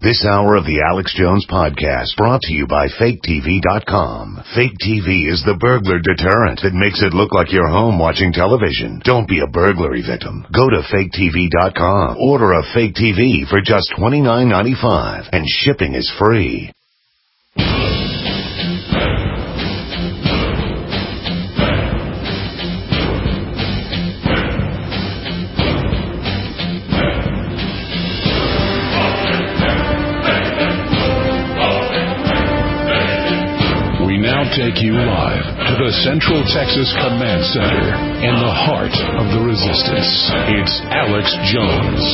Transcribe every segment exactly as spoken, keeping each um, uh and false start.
This hour of the Alex Jones Podcast brought to you by Fake T V dot com. Fake T V is the burglar deterrent that makes it look like you're home watching television. Don't be a burglary victim. Go to Fake T V dot com. Order a fake T V for just twenty-nine ninety-five, and shipping is free. Take you live to the Central Texas Command Center in the heart of the resistance. It's Alex Jones.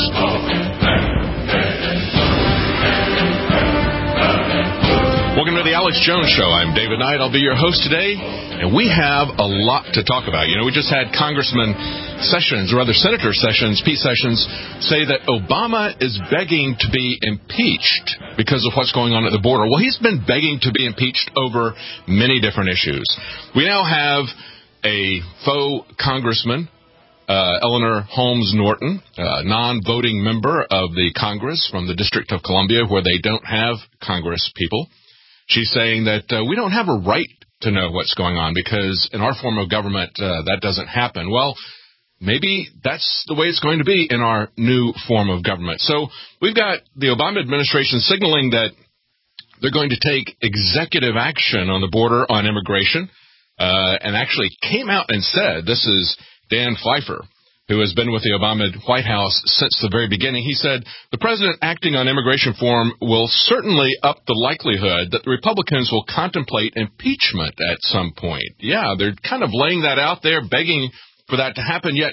Welcome to the Alex Jones Show. I'm David Knight. I'll be your host today, and we have a lot to talk about. You know, we just had Congressman Sessions, or rather Senator Sessions, Pete Sessions, say that Obama is begging to be impeached because of what's going on at the border. Well, he's been begging to be impeached over many different issues. We now have a faux congressman, uh, Eleanor Holmes Norton, a non-voting member of the Congress from the District of Columbia, where they don't have Congress people. She's saying that uh, we don't have a right to know what's going on because in our form of government, uh, that doesn't happen. Well, maybe that's the way it's going to be in our new form of government. So we've got the Obama administration signaling that they're going to take executive action on the border on immigration, uh, and actually came out and said, this is Dan Pfeiffer, who has been with the Obama White House since the very beginning. He said, the president acting on immigration reform will certainly up the likelihood that the Republicans will contemplate impeachment at some point. Yeah, they're kind of laying that out there, begging for that to happen. Yet,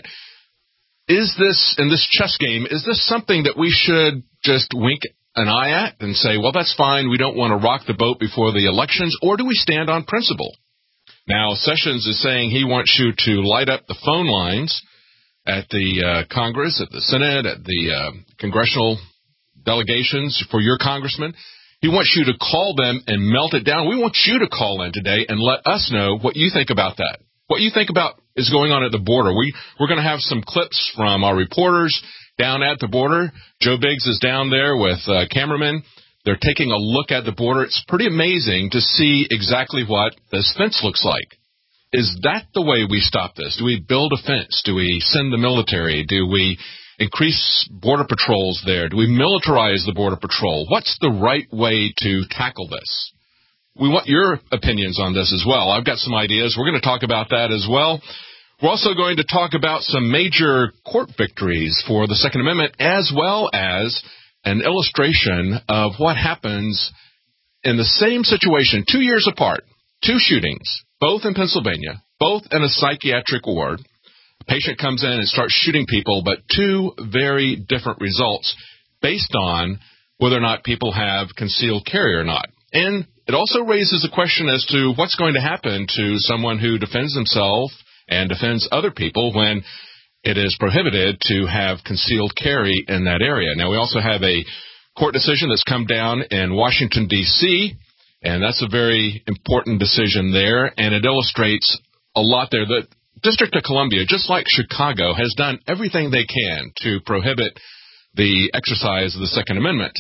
is this, in this chess game, is this something that we should just wink an eye at and say, well, that's fine, we don't want to rock the boat before the elections, or do we stand on principle? Now, Sessions is saying he wants you to light up the phone lines at the uh, Congress, at the Senate, at the uh, congressional delegations for your congressman. He wants you to call them and melt it down. We want you to call in today and let us know what you think about that, what you think about is going on at the border. We, we're going to have some clips from our reporters down at the border. Joe Biggs is down there with uh, cameramen. They're taking a look at the border. It's pretty amazing to see exactly what this fence looks like. Is that the way we stop this? Do we build a fence? Do we send the military? Do we increase border patrols there? Do we militarize the border patrol? What's the right way to tackle this? We want your opinions on this as well. I've got some ideas. We're going to talk about that as well. We're also going to talk about some major court victories for the Second Amendment, as well as an illustration of what happens in the same situation, two years apart, two shootings, both in Pennsylvania, both in a psychiatric ward. A patient comes in and starts shooting people, but two very different results based on whether or not people have concealed carry or not. And it also raises a question as to what's going to happen to someone who defends himself and defends other people when it is prohibited to have concealed carry in that area. Now, we also have a court decision that's come down in Washington, D C, and that's a very important decision there, and it illustrates a lot there. The District of Columbia, just like Chicago, has done everything they can to prohibit the exercise of the Second Amendment.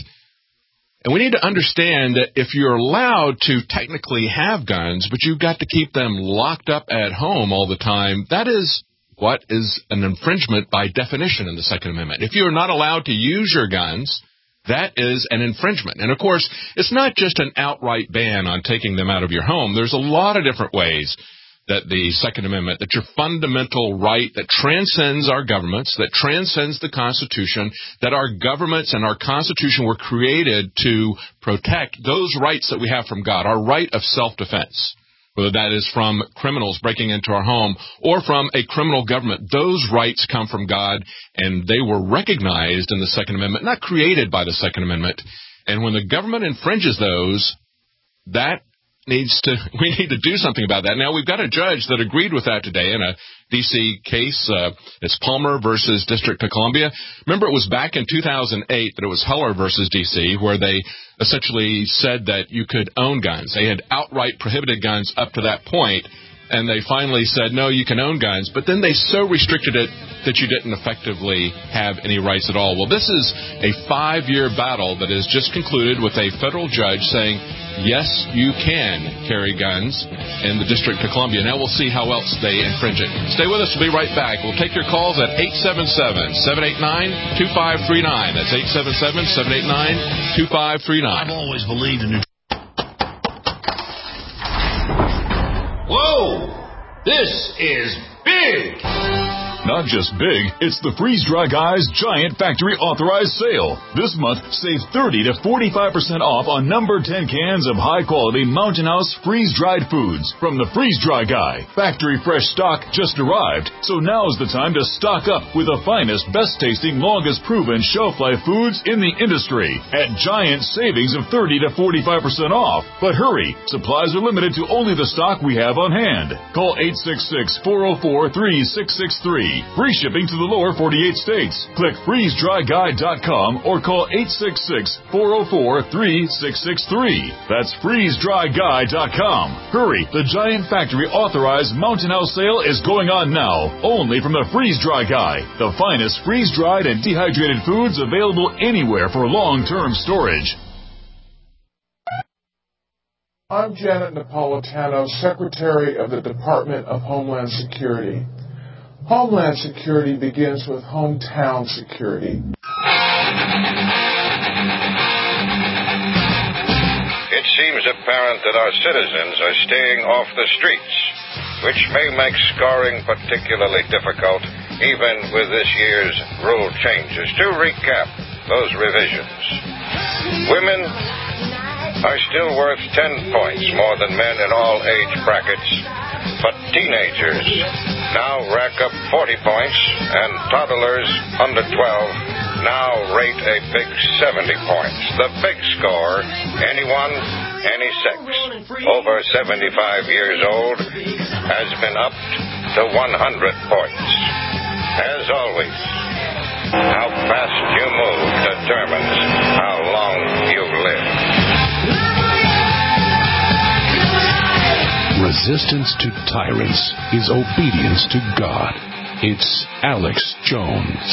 And we need to understand that if you're allowed to technically have guns, but you've got to keep them locked up at home all the time, that is what is an infringement by definition in the Second Amendment. If you're not allowed to use your guns, that is an infringement. And, of course, it's not just an outright ban on taking them out of your home. There's a lot of different ways that the Second Amendment, that your fundamental right that transcends our governments, that transcends the Constitution, that our governments and our Constitution were created to protect those rights that we have from God, our right of self-defense, whether that is from criminals breaking into our home or from a criminal government. Those rights come from God, and they were recognized in the Second Amendment, not created by the Second Amendment. And when the government infringes those, that needs to, we need to do something about that. Now, we've got a judge that agreed with that today in a D C case. Uh, it's Palmer versus District of Columbia. Remember, it was back in two thousand eight that it was Heller versus D C, where they essentially said that you could own guns. They had outright prohibited guns up to that point. and they finally said, no, you can own guns, but then they so restricted it that you didn't effectively have any rights at all. Well, this is a five-year battle that is just concluded with a federal judge saying, yes, you can carry guns in the District of Columbia. Now we'll see how else they infringe it. Stay with us. We'll be right back. We'll take your calls at eight seven seven, seven eight nine, two five three nine. That's eight seven seven, seven eight nine, two five three nine. I've always believed in... Whoa! This is big! Not just big, it's the Freeze Dry Guy's Giant Factory Authorized Sale. This month, save thirty to forty-five percent off on number ten cans of high-quality Mountain House freeze-dried foods from the Freeze Dry Guy. Factory fresh stock just arrived, so now's the time to stock up with the finest, best-tasting, longest-proven shelf-life foods in the industry at giant savings of thirty to forty-five percent off. But hurry, supplies are limited to only the stock we have on hand. Call eight six six, four oh four, three six six three. Free shipping to the lower forty-eight states. Click freeze dry guy dot com or call eight six six, four oh four, three six six three. That's freeze dry guy dot com. Hurry, the Giant Factory Authorized Mountain House sale is going on now, only from the Freeze Dry Guy, the finest freeze-dried and dehydrated foods available anywhere for long-term storage. I'm Janet Napolitano, Secretary of the Department of Homeland Security. Homeland Security begins with hometown security. It seems apparent that our citizens are staying off the streets, which may make scoring particularly difficult, even with this year's rule changes. To recap those revisions, women are still worth ten points more than men in all age brackets, but teenagers now rack up forty points, and toddlers under twelve now rate a big seventy points. The big score, anyone, any sex, over seventy-five years old, has been upped to one hundred points. As always, how fast you move determines how long you live. Resistance to tyrants is obedience to God. It's Alex Jones.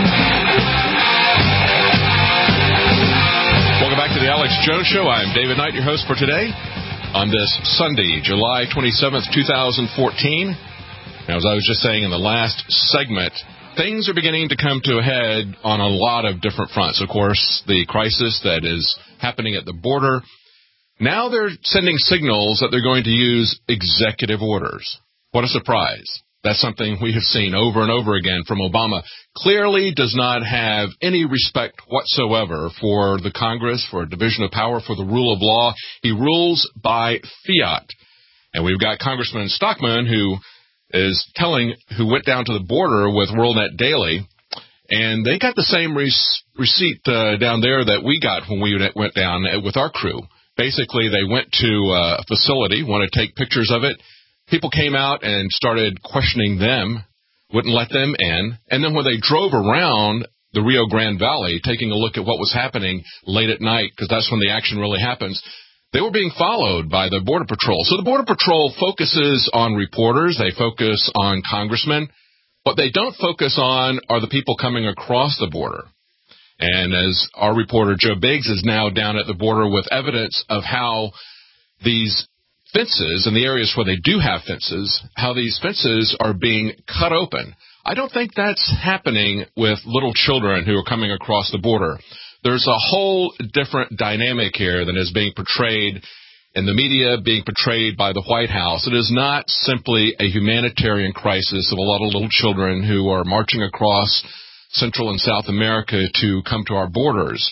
Welcome back to the Alex Jones Show. I'm David Knight, your host for today on this Sunday, July twenty-seventh, twenty fourteen. Now, as I was just saying in the last segment, things are beginning to come to a head on a lot of different fronts. Of course, the crisis that is happening at the border. Now they're sending signals that they're going to use executive orders. What a surprise. That's something we have seen over and over again from Obama. Clearly does not have any respect whatsoever for the Congress, for a division of power, for the rule of law. He rules by fiat. And we've got Congressman Stockman who is telling, who went down to the border with WorldNet Daily, and they got the same re- receipt uh, down there that we got when we went down with our crew. Basically, they went to a facility, wanted to take pictures of it. People came out and started questioning them, wouldn't let them in. And then when they drove around the Rio Grande Valley, taking a look at what was happening late at night, because that's when the action really happens, they were being followed by the Border Patrol. So the Border Patrol focuses on reporters. They focus on congressmen. What they don't focus on are the people coming across the border. And as our reporter Joe Biggs is now down at the border with evidence of how these fences, in the areas where they do have fences, how these fences are being cut open. I don't think that's happening with little children who are coming across the border. There's a whole different dynamic here than is being portrayed in the media, being portrayed by the White House. It is not simply a humanitarian crisis of a lot of little children who are marching across Central and South America to come to our borders.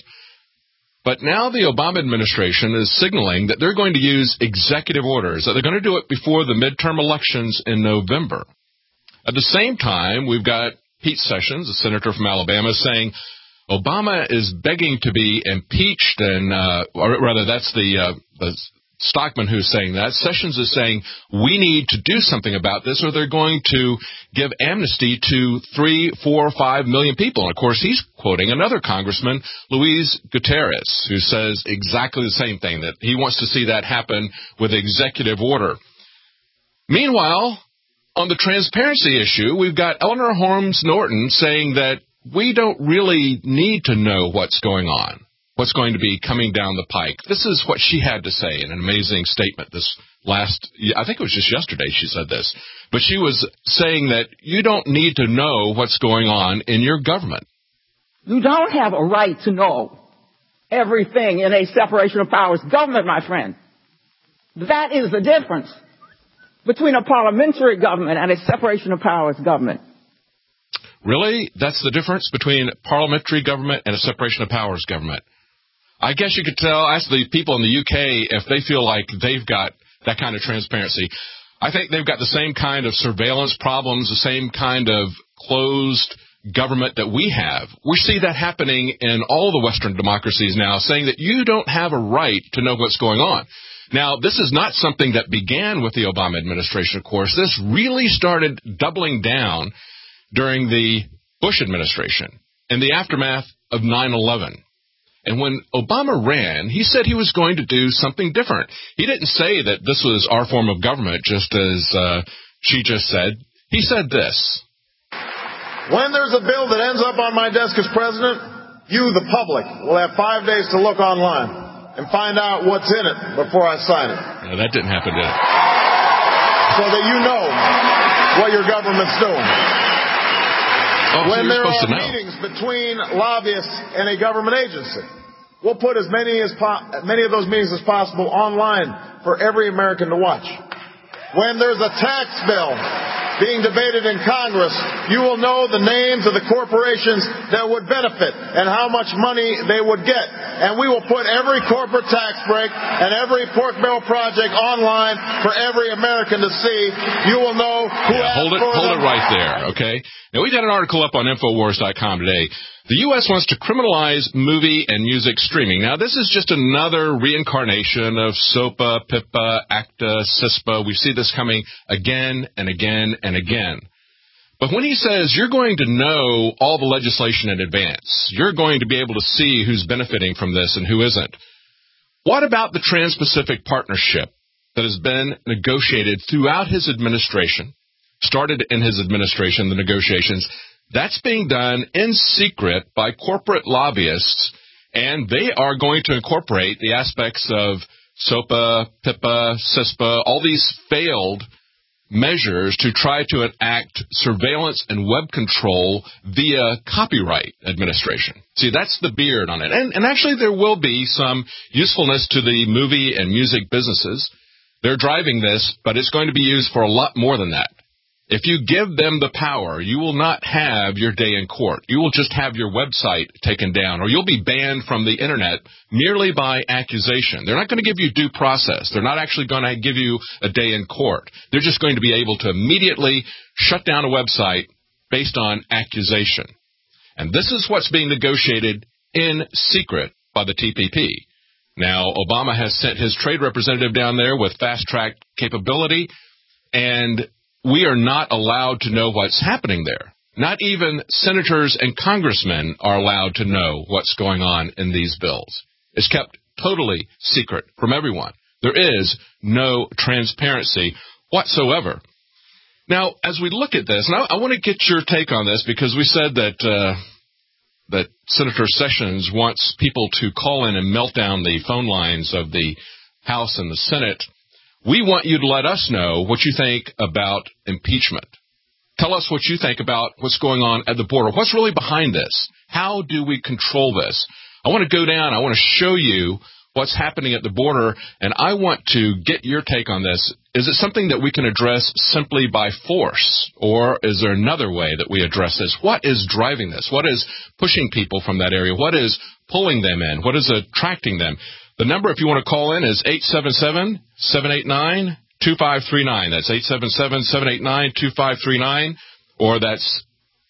But now the Obama administration is signaling that they're going to use executive orders, that they're going to do it before the midterm elections in November. At the same time, we've got Pete Sessions, a senator from Alabama, saying Obama is begging to be impeached, and uh, or rather that's the, uh, the Stockman who's saying that. Sessions is saying we need to do something about this or they're going to give amnesty to three, four, five million people. And, of course, he's quoting another congressman, Luis Gutierrez, who says exactly the same thing, that he wants to see that happen with executive order. Meanwhile, on the transparency issue, we've got Eleanor Holmes Norton saying that we don't really need to know what's going on, what's going to be coming down the pike. This is what she had to say in an amazing statement this last, I think it was just yesterday she said this. But she was saying that you don't need to know what's going on in your government. You don't have a right to know everything in a separation of powers government, my friend. That is the difference between a parliamentary government and a separation of powers government. Really? That's the difference between parliamentary government and a separation of powers government? I guess you could tell, ask the people in the U K if they feel like they've got that kind of transparency. I think they've got the same kind of surveillance problems, the same kind of closed government that we have. We see that happening in all the Western democracies now, saying that you don't have a right to know what's going on. Now, this is not something that began with the Obama administration, of course. This really started doubling down during the Bush administration in the aftermath of nine eleven. And when Obama ran, he said he was going to do something different. He didn't say that this was our form of government, just as uh, she just said. He said this. When there's a bill that ends up on my desk as president, you, the public, will have five days to look online and find out what's in it before I sign it. No, that didn't happen, did it? So that you know what your government's doing. Oh, when so there are know. meetings between lobbyists and a government agency, we'll put as many as po- many of those meetings as possible online for every American to watch. When there's a tax bill being debated in Congress, you will know the names of the corporations that would benefit and how much money they would get. And we will put every corporate tax break and every pork barrel project online for every American to see. You will know who yeah, asked hold it, for hold them. it right there, okay? Now, we got an article up on Infowars dot com today. The U S wants to criminalize movie and music streaming. Now, this is just another reincarnation of SOPA, PIPA, ACTA, CISPA. We see this coming again and again and again. But when he says you're going to know all the legislation in advance, you're going to be able to see who's benefiting from this and who isn't, what about the Trans-Pacific Partnership that has been negotiated throughout his administration, started in his administration, the negotiations? That's being done in secret by corporate lobbyists, and they are going to incorporate the aspects of SOPA, PIPA, CISPA, all these failed measures to try to enact surveillance and web control via copyright administration. See, that's the beard on it. And, and actually there will be some usefulness to the movie and music businesses. They're driving this, but it's going to be used for a lot more than that. If you give them the power, you will not have your day in court. You will just have your website taken down, or you'll be banned from the Internet merely by accusation. They're not going to give you due process. They're not actually going to give you a day in court. They're just going to be able to immediately shut down a website based on accusation. And this is what's being negotiated in secret by the T P P. Now, Obama has sent his trade representative down there with fast-track capability, and we are not allowed to know what's happening there. Not even senators and congressmen are allowed to know what's going on in these bills. It's kept totally secret from everyone. There is no transparency whatsoever. Now, as we look at this, and I, I want to get your take on this, because we said that uh, that Senator Sessions wants people to call in and melt down the phone lines of the House and the Senate. We want you to let us know what you think about impeachment. Tell us what you think about what's going on at the border. What's really behind this? How do we control this? I want to go down. I want to show you what's happening at the border, and I want to get your take on this. Is it something that we can address simply by force, or is there another way that we address this? What is driving this? What is pushing people from that area? What is pulling them in? What is attracting them? The number, if you want to call in, is eight seven seven, seven eight nine, two five three nine. That's eight seven seven, seven eight nine, two five three nine. Or that's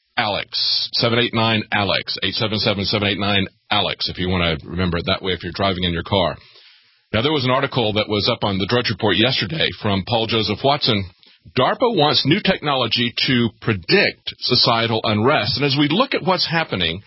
Alex, seven eight nine, Alex, eight seven seven, seven eight nine, Alex, if you want to remember it that way if you're driving in your car. Now, there was an article that was up on the Drudge Report yesterday from Paul Joseph Watson. DARPA wants new technology to predict societal unrest. And as we look at what's happening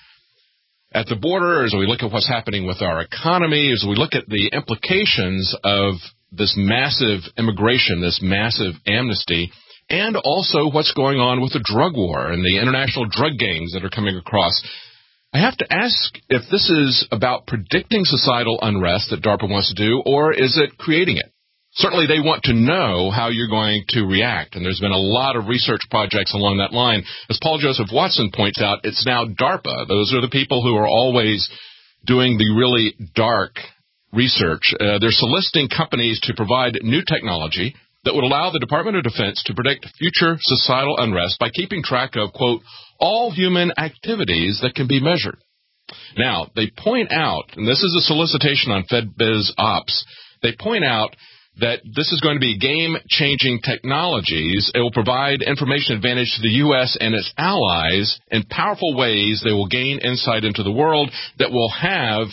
at the border, as we look at what's happening with our economy, as we look at the implications of this massive immigration, this massive amnesty, and also what's going on with the drug war and the international drug gangs that are coming across. I have to ask if this is about predicting societal unrest that DARPA wants to do, or is it creating it? Certainly they want to know how you're going to react, and there's been a lot of research projects along that line. As Paul Joseph Watson points out, it's now DARPA. Those are the people who are always doing the really dark research. Uh, they're soliciting companies to provide new technology that would allow the Department of Defense to predict future societal unrest by keeping track of, quote, all human activities that can be measured. Now, they point out, and this is a solicitation on FedBiz Ops, they point out that this is going to be game-changing technologies. It will provide information advantage to the U S and its allies in powerful ways. They will gain insight into the world that will have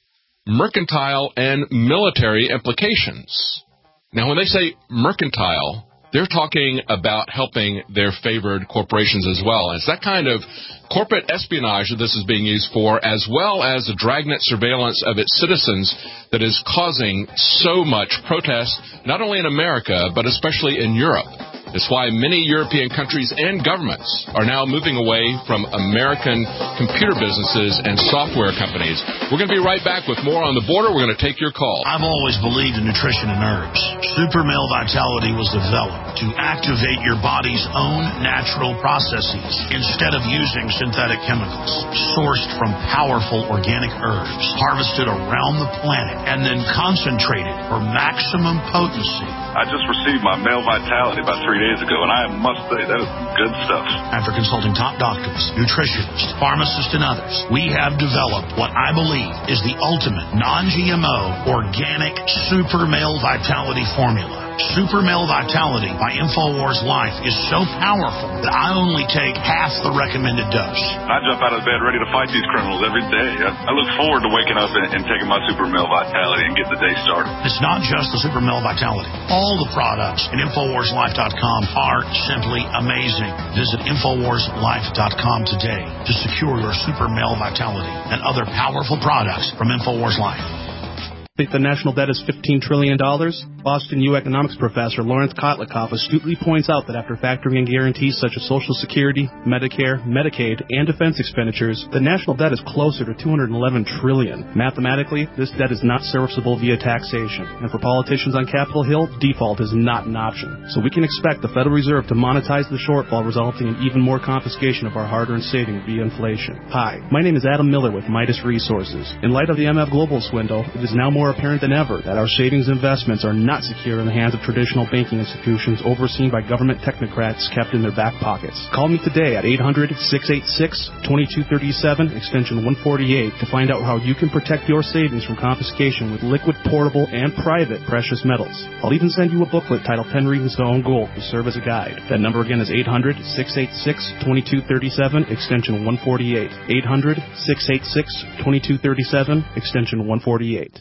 mercantile and military implications. Now, when they say mercantile, they're talking about helping their favored corporations as well. It's that kind of corporate espionage that this is being used for, as well as the dragnet surveillance of its citizens that is causing so much protest, not only in America, but especially in Europe. It's why many European countries and governments are now moving away from American computer businesses and software companies. We're going to be right back with more on The Border. We're going to take your call. I've always believed in nutrition and herbs. Super Male Vitality was developed to activate your body's own natural processes instead of using synthetic chemicals, sourced from powerful organic herbs, harvested around the planet, and then concentrated for maximum potency. I just received my Male Vitality about three days ago, and I must say that is good stuff. After consulting top doctors, nutritionists, pharmacists, and others, we have developed what I believe is the ultimate non-G M O organic Super Male Vitality formula. Super Male Vitality by InfoWars Life is so powerful that I only take half the recommended dose. I jump out of bed ready to fight these criminals every day. I, I look forward to waking up and, and taking my Super Male Vitality and getting the day started. It's not just the Super Male Vitality. All the products at InfoWars Life dot com are simply amazing. Visit InfoWars Life dot com today to secure your Super Male Vitality and other powerful products from InfoWars Life. Think the national debt is fifteen trillion dollars? Boston U economics professor Lawrence Kotlikoff astutely points out that after factoring in guarantees such as Social Security, Medicare, Medicaid, and defense expenditures, the national debt is closer to two hundred eleven trillion dollars. Mathematically, this debt is not serviceable via taxation, and for politicians on Capitol Hill, default is not an option. So we can expect the Federal Reserve to monetize the shortfall, resulting in even more confiscation of our hard-earned savings via inflation. Hi, my name is Adam Miller with Midas Resources. In light of the M F Global swindle, it is now more apparent than ever that our savings investments are not secure in the hands of traditional banking institutions overseen by government technocrats kept in their back pockets. Call me today at eight hundred, six eight six, two two three seven, extension one forty-eight to find out how you can protect your savings from confiscation with liquid, portable, and private precious metals. I'll even send you a booklet titled ten Reasons to Own Gold to serve as a guide. That number again is eight hundred, six eight six, two two three seven, extension one forty-eight. eight hundred, six eight six, two two three seven, extension one forty-eight.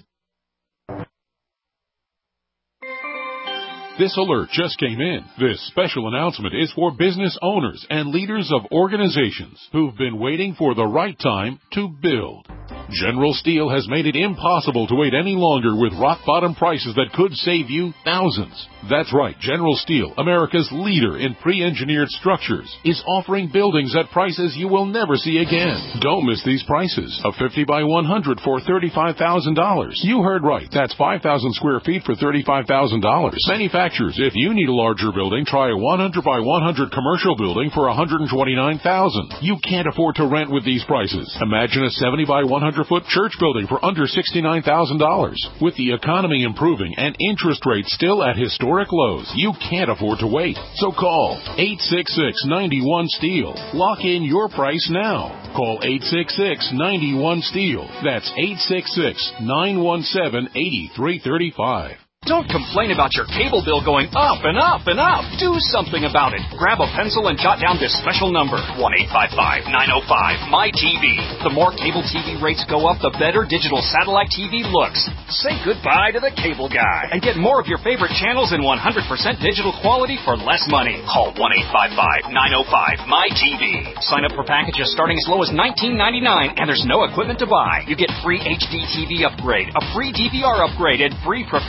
This alert just came in. This special announcement is for business owners and leaders of organizations who've been waiting for the right time to build. General Steel has made it impossible to wait any longer with rock-bottom prices that could save you thousands. That's right, General Steel, America's leader in pre-engineered structures, is offering buildings at prices you will never see again. Don't miss these prices. A fifty by one hundred for thirty-five thousand dollars. You heard right. That's five thousand square feet for thirty-five thousand dollars. Manufacturers, if you need a larger building, try a one hundred by one hundred commercial building for one hundred twenty-nine thousand dollars. You can't afford to rent with these prices. Imagine a seventy by one hundred foot church building for under sixty-nine thousand dollars. With the economy improving and interest rates still at historic lows, you can't afford to wait. So call eight six six, nine one, STEEL. Lock in your price now. Call eight six six, nine one, STEEL. That's eight six six, nine one seven, eight three three five. Don't complain about your cable bill going up and up and up. Do something about it. Grab a pencil and jot down this special number, one eight five five, nine oh five, M Y T V. The more cable T V rates go up, the better digital satellite T V looks. Say goodbye to the cable guy and get more of your favorite channels in one hundred percent digital quality for less money. Call one eight five five, nine oh five, M Y T V. Sign up for packages starting as low as nineteen ninety-nine, and there's no equipment to buy. You get free H D T V upgrade, a free D V R upgrade, and free professional and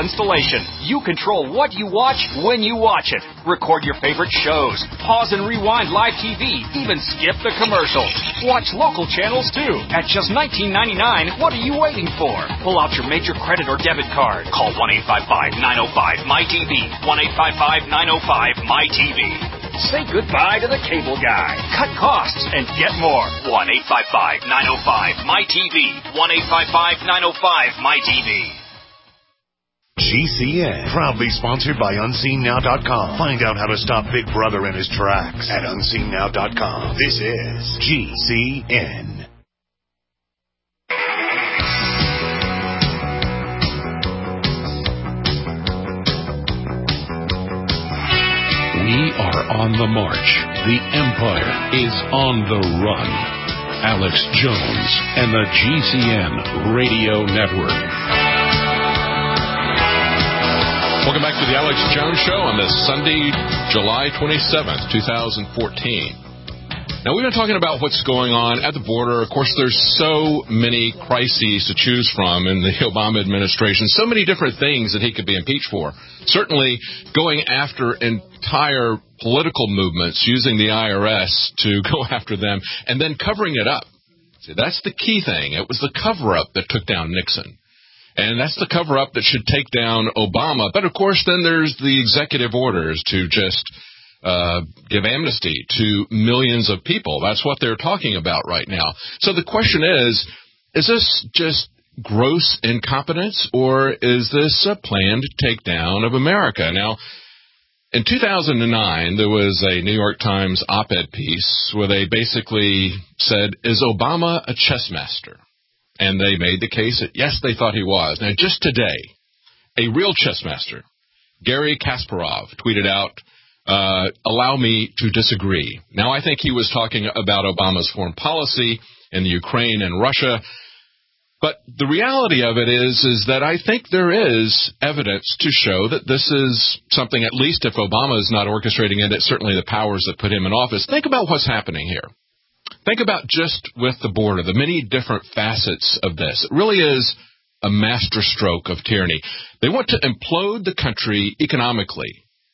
installation. You control what you watch when you watch it. Record your favorite shows. Pause and rewind live T V. Even skip the commercials. Watch local channels too. At just nineteen ninety-nine dollars, what are you waiting for? Pull out your major credit or debit card. Call one eight five five, nine oh five, M Y T V. one eight five five, nine oh five, M Y T V. Say goodbye to the cable guy. Cut costs and get more. one eight five five, nine oh five, M Y T V. one eight five five, nine oh five, M Y T V. G C N, proudly sponsored by Unseen Now dot com. Find out how to stop Big Brother in his tracks at Unseen Now dot com. This is G C N. We are on the march. The Empire is on the run. Alex Jones and the G C N Radio Network. Welcome back to the Alex Jones Show on this Sunday, July twenty-seventh, twenty fourteen. Now, we've been talking about what's going on at the border. Of course, there's so many crises to choose from in the Obama administration, so many different things that he could be impeached for. Certainly going after entire political movements, using the I R S to go after them, and then covering it up. See, that's the key thing. It was the cover-up that took down Nixon. And that's the cover-up that should take down Obama. But, of course, then there's the executive orders to just uh, give amnesty to millions of people. That's what they're talking about right now. So the question is, is this just gross incompetence, or is this a planned takedown of America? Now, in two thousand nine, there was a New York Times op-ed piece where they basically said, is Obama a chess master? And they made the case that, yes, they thought he was. Now, just today, a real chess master, Garry Kasparov, tweeted out, uh, allow me to disagree. Now, I think he was talking about Obama's foreign policy in the Ukraine and Russia. But the reality of it is, is that I think there is evidence to show that this is something, at least if Obama is not orchestrating it, it's certainly the powers that put him in office. Think about what's happening here. Think about just with the border, the many different facets of this. It really is a masterstroke of tyranny. They want to implode the country economically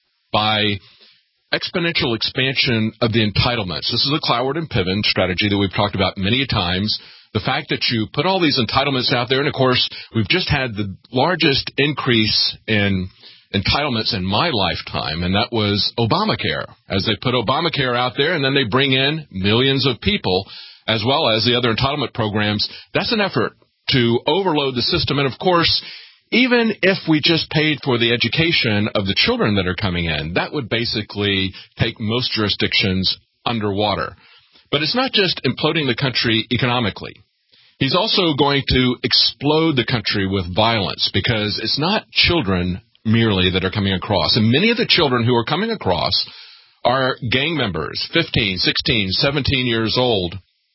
by exponential expansion of the entitlements. This is a Cloward and Piven strategy that we've talked about many times. The fact that you put all these entitlements out there, and of course, we've just had the largest increase in entitlements in my lifetime, and that was Obamacare. As they put Obamacare out there, and then they bring in millions of people, as well as the other entitlement programs, that's an effort to overload the system. And of course, even if we just paid for the education of the children that are coming in, that would basically take most jurisdictions underwater. But it's not just imploding the country economically. He's also going to explode the country with violence, because it's not children merely that are coming across. And many of the children who are coming across are gang members, fifteen, sixteen, seventeen years old,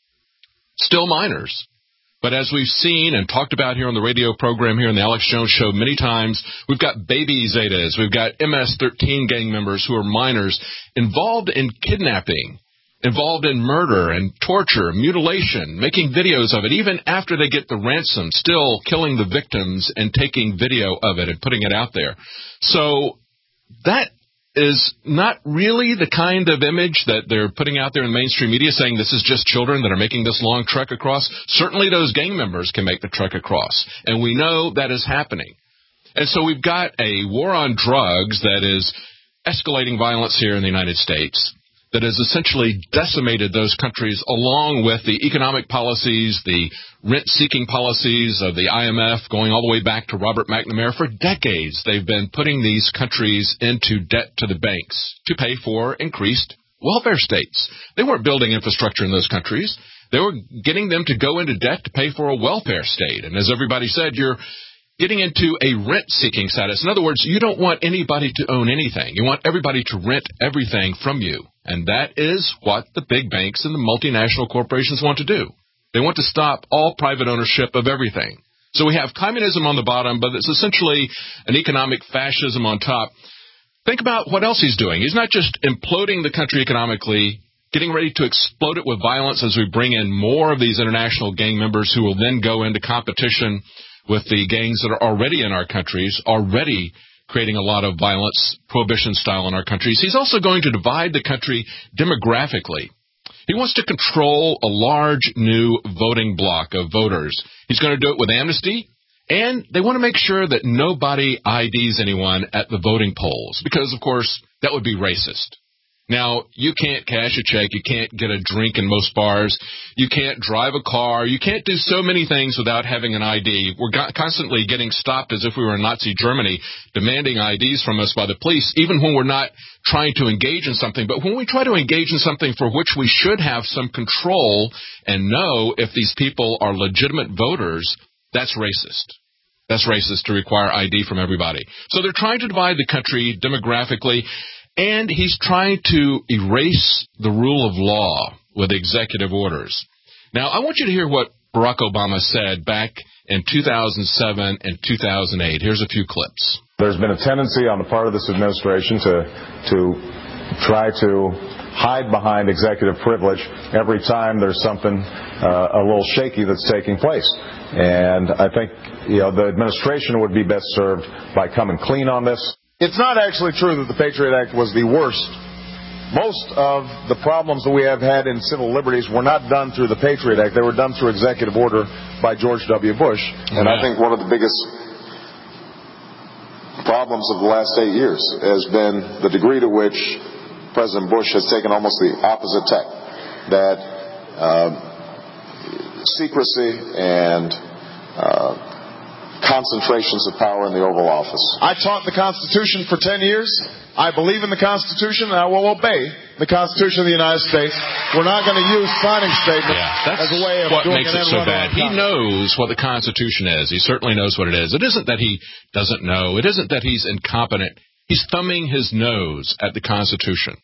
still minors. But as we've seen and talked about here on the radio program here on the Alex Jones Show many times, we've got baby Zetas, we've got M S thirteen gang members who are minors involved in kidnapping, involved in murder and torture, mutilation, making videos of it, even after they get the ransom, still killing the victims and taking video of it and putting it out there. So that is not really the kind of image that they're putting out there in mainstream media, saying this is just children that are making this long trek across. Certainly those gang members can make the trek across, and we know that is happening. And so we've got a war on drugs that is escalating violence here in the United States, that has essentially decimated those countries, along with the economic policies, the rent-seeking policies of the I M F, going all the way back to Robert McNamara. For decades, they've been putting these countries into debt to the banks to pay for increased welfare states. They weren't building infrastructure in those countries. They were getting them to go into debt to pay for a welfare state. And as everybody said, you're getting into a rent-seeking status. In other words, you don't want anybody to own anything. You want everybody to rent everything from you. And that is what the big banks and the multinational corporations want to do. They want to stop all private ownership of everything. So we have communism on the bottom, but it's essentially an economic fascism on top. Think about what else he's doing. He's not just imploding the country economically, getting ready to explode it with violence as we bring in more of these international gang members who will then go into competition with the gangs that are already in our countries, already creating a lot of violence, prohibition style in our countries. He's also going to divide the country demographically. He wants to control a large new voting bloc of voters. He's going to do it with amnesty, and they want to make sure that nobody I Ds anyone at the voting polls, because, of course, that would be racist. Now, you can't cash a check. You can't get a drink in most bars. You can't drive a car. You can't do so many things without having an I D. We're go- constantly getting stopped as if we were in Nazi Germany, demanding I Ds from us by the police, even when we're not trying to engage in something. But when we try to engage in something for which we should have some control and know if these people are legitimate voters, that's racist. That's racist to require I D from everybody. So they're trying to divide the country demographically. And he's trying to erase the rule of law with executive orders. Now, I want you to hear what Barack Obama said back in two thousand seven and two thousand eight. Here's a few clips. There's been a tendency on the part of this administration to to try to hide behind executive privilege every time there's something uh, a little shaky that's taking place. And I think, you know, the administration would be best served by coming clean on this. It's not actually true that the Patriot Act was the worst. Most of the problems that we have had in civil liberties were not done through the Patriot Act. They were done through executive order by George W. Bush. And I think one of the biggest problems of the last eight years has been the degree to which President Bush has taken almost the opposite tack. That uh, secrecy and uh, concentrations of power in the Oval Office. I taught the Constitution for ten years. I believe in the Constitution, and I will obey the Constitution of the United States. We're not going to use signing statements yeah, as a way of what doing makes an it so bad. He knows what the Constitution is. He certainly knows what it is. It isn't that he doesn't know. It isn't that he's incompetent. He's thumbing his nose at the Constitution.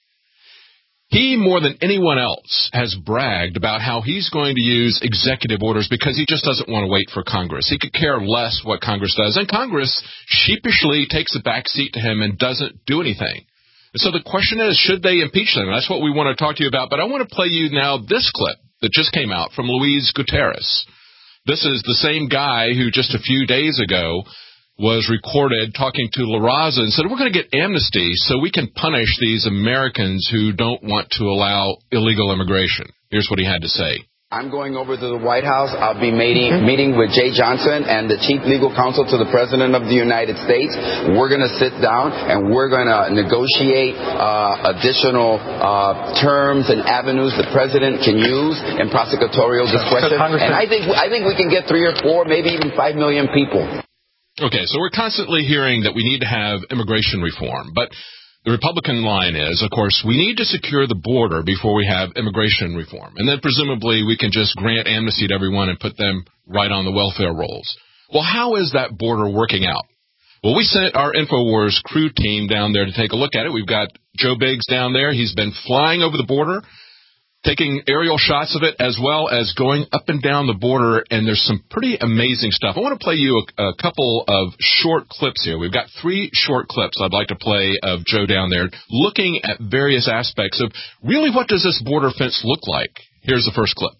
He, more than anyone else, has bragged about how he's going to use executive orders because he just doesn't want to wait for Congress. He could care less what Congress does, and Congress sheepishly takes a back seat to him and doesn't do anything. So the question is, should they impeach them? That's what we want to talk to you about, but I want to play you now this clip that just came out from Luis Gutierrez. This is the same guy who just a few days ago was recorded talking to La Raza and said, we're going to get amnesty so we can punish these Americans who don't want to allow illegal immigration. Here's what he had to say. I'm going over to the White House. I'll be meeting, meeting with Jay Johnson and the chief legal counsel to the President of the United States. We're going to sit down and we're going to negotiate uh, additional uh, terms and avenues the President can use in prosecutorial discretion. And I think, I think we can get three or four, maybe even five million people. Okay, so we're constantly hearing that we need to have immigration reform, but the Republican line is, of course, we need to secure the border before we have immigration reform, and then presumably we can just grant amnesty to everyone and put them right on the welfare rolls. Well, how is that border working out? Well, we sent our InfoWars crew team down there to take a look at it. We've got Joe Biggs down there. He's been flying over the border, taking aerial shots of it, as well as going up and down the border, and there's some pretty amazing stuff. I want to play you a, a couple of short clips here. We've got three short clips I'd like to play of Joe down there looking at various aspects of really what does this border fence look like. Here's the first clip.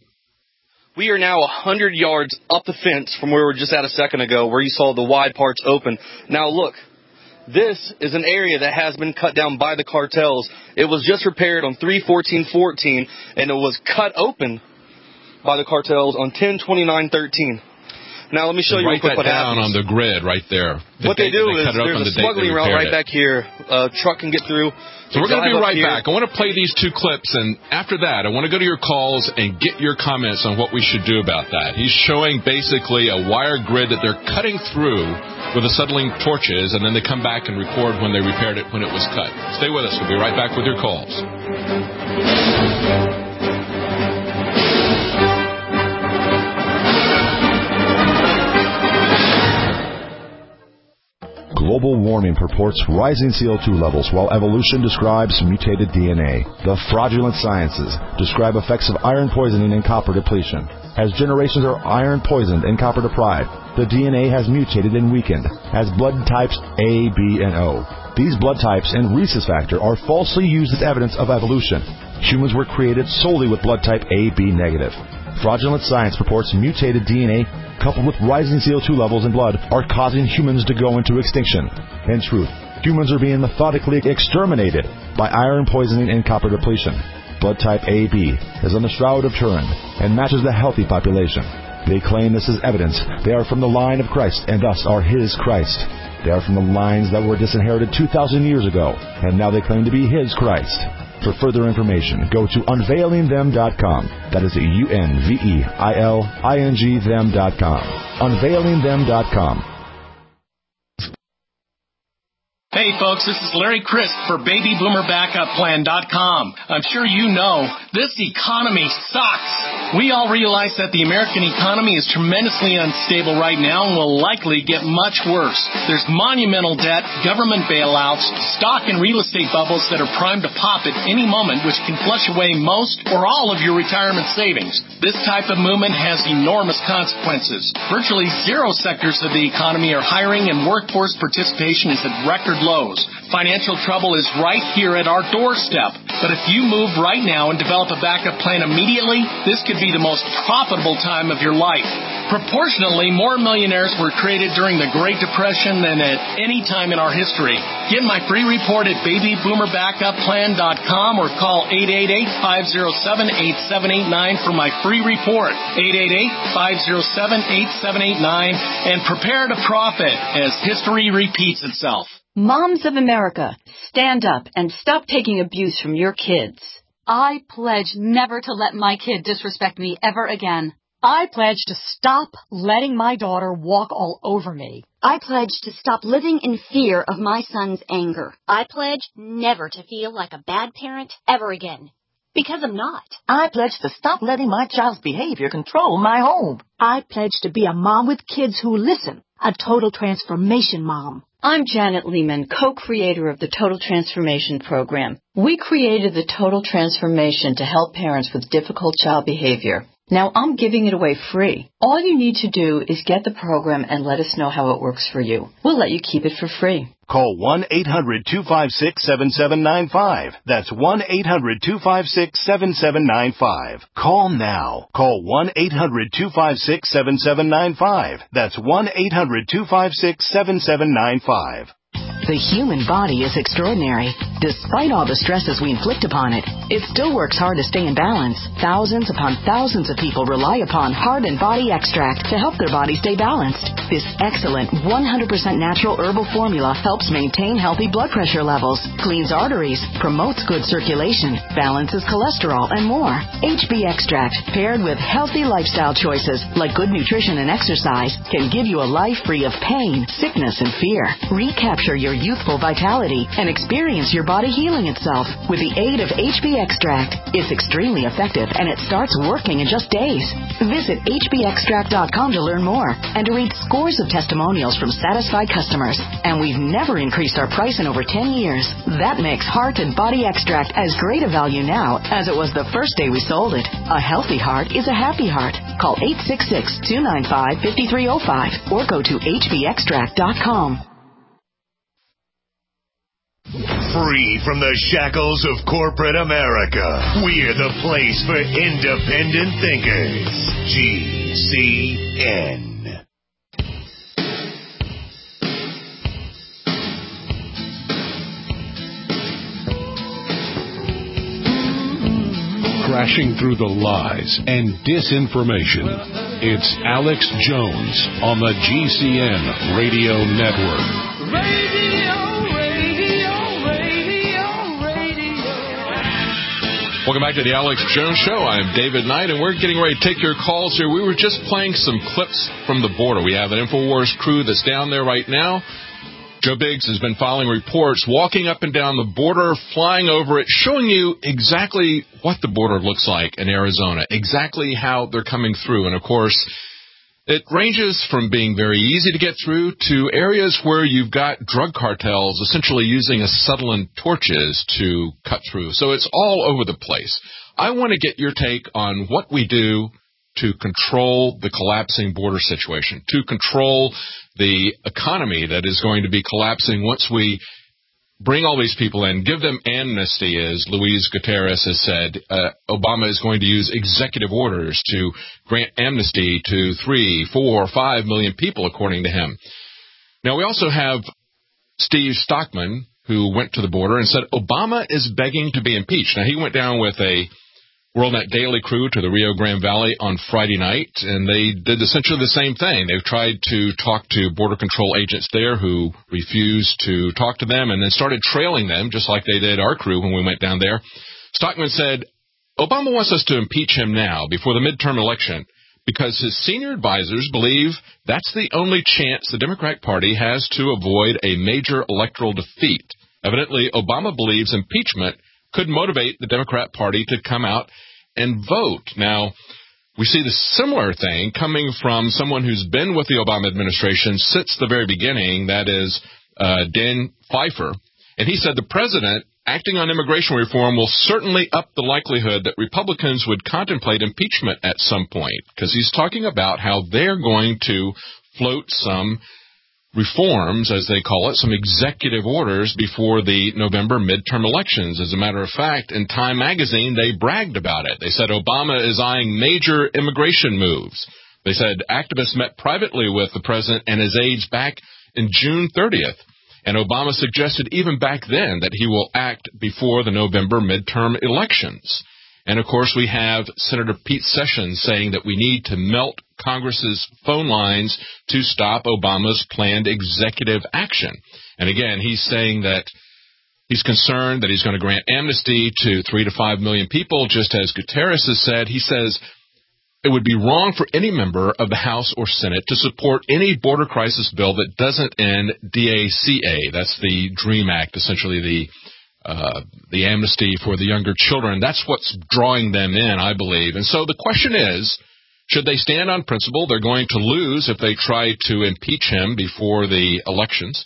We are now one hundred yards up the fence from where we were just at a second ago, where you saw the wide parts open. Now look. This is an area that has been cut down by the cartels. It was just repaired on three fourteen fourteen, and it was cut open by the cartels on ten twenty-nine thirteen. Now, let me show you real quick what happens. Write that down on the grid right there. The what they do they is there's a smuggling route right back here. A truck can get through. So we're going to be right back. I want to play these two clips, and after that, I want to go to your calls and get your comments on what we should do about that. He's showing basically a wire grid that they're cutting through with acetylene torches, and then they come back and record when they repaired it when it was cut. Stay with us. We'll be right back with your calls. Global warming purports rising C O two levels, while evolution describes mutated D N A. The fraudulent sciences describe effects of iron poisoning and copper depletion. As generations are iron poisoned and copper deprived, the D N A has mutated and weakened as blood types A, B, and O. These blood types and rhesus factor are falsely used as evidence of evolution. Humans were created solely with blood type A B negative. Fraudulent science purports mutated D N A coupled with rising C O two levels in blood are causing humans to go into extinction. In truth, humans are being methodically exterminated by iron poisoning and copper depletion. Blood type A B is on the Shroud of Turin and matches the healthy population. They claim this is evidence they are from the line of Christ and thus are His Christ. They are from the lines that were disinherited two thousand years ago, and now they claim to be His Christ. For further information, go to unveiling them dot com. That is U N V E I L I N G them dot com. unveiling them dot com. Hey folks, this is Larry Crisp for baby boomer backup plan dot com. I'm sure you know, this economy sucks. We all realize that the American economy is tremendously unstable right now and will likely get much worse. There's monumental debt, government bailouts, stock and real estate bubbles that are primed to pop at any moment, which can flush away most or all of your retirement savings. This type of movement has enormous consequences. Virtually zero sectors of the economy are hiring and workforce participation is at record lows. Financial trouble is right here at our doorstep. But if you move right now and develop a backup plan immediately, this could be the most profitable time of your life. Proportionally, more millionaires were created during the Great Depression than at any time in our history. Get my free report at baby boomer backup plan dot com or call eight eight eight, five oh seven, eight seven eight nine for my free report. eight eight eight, five oh seven, eight seven eight nine and prepare to profit as history repeats itself. Moms of America, stand up and stop taking abuse from your kids. I pledge never to let my kid disrespect me ever again. I pledge to stop letting my daughter walk all over me. I pledge to stop living in fear of my son's anger. I pledge never to feel like a bad parent ever again. Because I'm not. I pledge to stop letting my child's behavior control my home. I pledge to be a mom with kids who listen, a total transformation mom. I'm Janet Lehman, co-creator of the Total Transformation Program. We created the Total Transformation to help parents with difficult child behavior. Now I'm giving it away free. All you need to do is get the program and let us know how it works for you. We'll let you keep it for free. Call one eight hundred, two five six, seven seven nine five. That's one eight hundred, two five six, seven seven nine five. Call now. Call one eight hundred, two five six, seven seven nine five. That's one eight hundred, two five six, seven seven nine five. The human body is extraordinary. Despite all the stresses we inflict upon it, it still works hard to stay in balance. Thousands upon thousands of people rely upon Heart and Body Extract to help their body stay balanced. This excellent one hundred percent natural herbal formula helps maintain healthy blood pressure levels, cleans arteries, promotes good circulation, balances cholesterol, and more. H B Extract, paired with healthy lifestyle choices like good nutrition and exercise, can give you a life free of pain, sickness, and fear. Recapture your youthful vitality and experience your body healing itself with the aid of H B Extract. It's extremely effective and it starts working in just days. Visit H B extract dot com to learn more and to read scores of testimonials from satisfied customers. And we've never increased our price in over ten years. That makes Heart and Body Extract as great a value now as it was the first day we sold it. A healthy heart is a happy heart. Call eight six six, two nine five, five three zero five or go to H B extract dot com. Free from the shackles of corporate America, we're the place for independent thinkers. G C N. Crashing through the lies and disinformation, it's Alex Jones on the G C N Radio Network. Radio. Welcome back to the Alex Jones Show. I'm David Knight, and we're getting ready to take your calls here. We were just playing some clips from the border. We have an InfoWars crew that's down there right now. Joe Biggs has been filing reports, walking up and down the border, flying over it, showing you exactly what the border looks like in Arizona, exactly how they're coming through. And, of course, it ranges from being very easy to get through to areas where you've got drug cartels essentially using acetylene torches to cut through. So it's all over the place. I want to get your take on what we do to control the collapsing border situation, to control the economy that is going to be collapsing once we bring all these people in, give them amnesty, as Luis Gutierrez has said. Uh, Obama is going to use executive orders to grant amnesty to three, four, five million people, according to him. Now, we also have Steve Stockman, who went to the border and said Obama is begging to be impeached. Now, he went down with a WorldNet Daily crew to the Rio Grande Valley on Friday night, and they did essentially the same thing. They've tried to talk to Border Control agents there who refused to talk to them and then started trailing them, just like they did our crew when we went down there. Stockman said, Obama wants us to impeach him now before the midterm election because his senior advisors believe that's the only chance the Democratic Party has to avoid a major electoral defeat. Evidently, Obama believes impeachment could motivate the Democrat Party to come out and vote. Now, we see the similar thing coming from someone who's been with the Obama administration since the very beginning, that is uh, Dan Pfeiffer. And he said the president, acting on immigration reform, will certainly up the likelihood that Republicans would contemplate impeachment at some point, because he's talking about how they're going to float some reforms, as they call it, some executive orders before the November midterm elections. As a matter of fact, in Time magazine, they bragged about it. They said Obama is eyeing major immigration moves. They said activists met privately with the president and his aides back in June thirtieth. And Obama suggested even back then that he will act before the November midterm elections. And, of course, we have Senator Pete Sessions saying that we need to melt Congress's phone lines to stop Obama's planned executive action. And, again, he's saying that he's concerned that he's going to grant amnesty to three to five million people, just as Gutierrez has said. He says it would be wrong for any member of the House or Senate to support any border crisis bill that doesn't end DACA. That's the DREAM Act, essentially the Uh, the amnesty for the younger children. That's what's drawing them in, I believe. And so the question is, should they stand on principle? They're going to lose if they try to impeach him before the elections.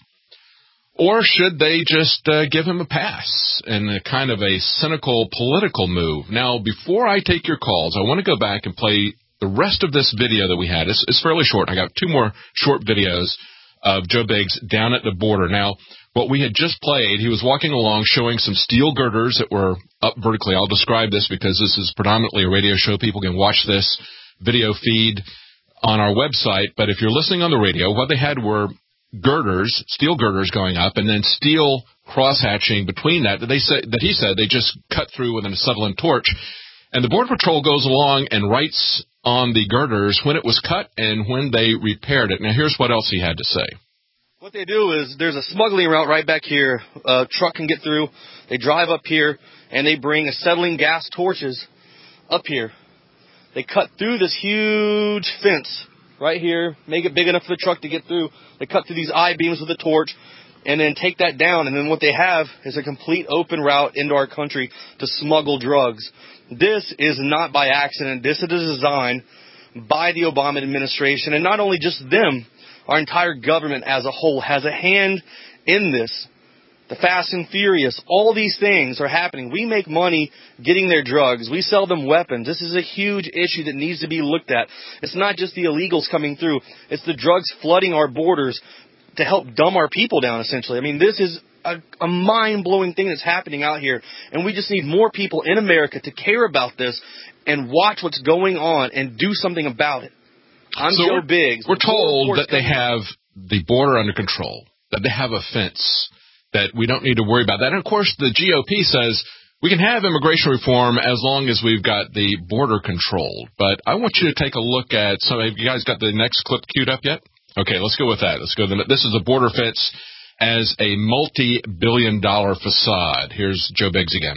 Or should they just uh, give him a pass in a kind of a cynical political move? Now, before I take your calls, I want to go back and play the rest of this video that we had. It's, it's fairly short. I got two more short videos of Joe Biggs down at the border. Now, what we had just played, he was walking along showing some steel girders that were up vertically. I'll describe this because this is predominantly a radio show. People can watch this video feed on our website. But if you're listening on the radio, what they had were girders, steel girders going up, and then steel cross-hatching between that. That they said, that he said they just cut through with an acetylene torch. And the Border Patrol goes along and writes on the girders when it was cut and when they repaired it. Now, here's what else he had to say. What they do is there's a smuggling route right back here. A truck can get through. They drive up here, and they bring acetylene gas torches up here. They cut through this huge fence right here, make it big enough for the truck to get through. They cut through these I-beams with a torch and then take that down. And then what they have is a complete open route into our country to smuggle drugs. This is not by accident. This is a design by the Obama administration, and not only just them. Our entire government as a whole has a hand in this. The Fast and Furious, all these things are happening. We make money getting their drugs. We sell them weapons. This is a huge issue that needs to be looked at. It's not just the illegals coming through. It's the drugs flooding our borders to help dumb our people down, essentially. I mean, this is a, a mind-blowing thing that's happening out here. And we just need more people in America to care about this and watch what's going on and do something about it. I'm so Joe we're, Biggs. We're told that they have the border under control, that they have a fence, that we don't need to worry about that. And, of course, the G O P says we can have immigration reform as long as we've got the border controlled. But I want you to take a look at some. Have you guys got the next clip queued up yet? Okay, let's go with that. Let's go. This is a border fence as a multi-billion dollar facade. Here's Joe Biggs again.